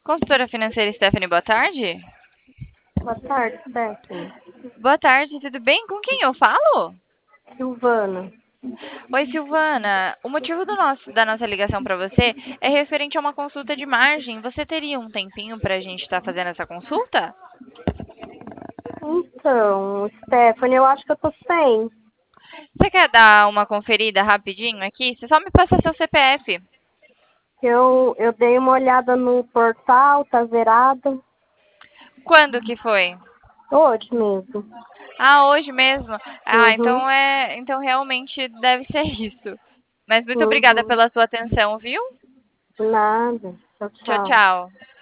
Consultora financeira Stephanie, boa tarde. Boa tarde, Stephanie. Boa tarde, tudo bem? Com quem eu falo? Silvana. Oi, Silvana. O motivo da nossa ligação para você é referente a uma consulta de margem. Você teria um tempinho para a gente estar fazendo essa consulta? Então, Stephanie, eu acho que eu tô sem. Você quer dar uma conferida rapidinho aqui? Você só me passa seu CPF. Eu dei uma olhada no portal, tá zerado. Quando que foi? Hoje mesmo. Ah, hoje mesmo? Ah, Uhum, então realmente deve ser isso. Mas muito obrigada uhum. pela sua atenção, viu? Nada. Tchau, Tchau, tchau. tchau.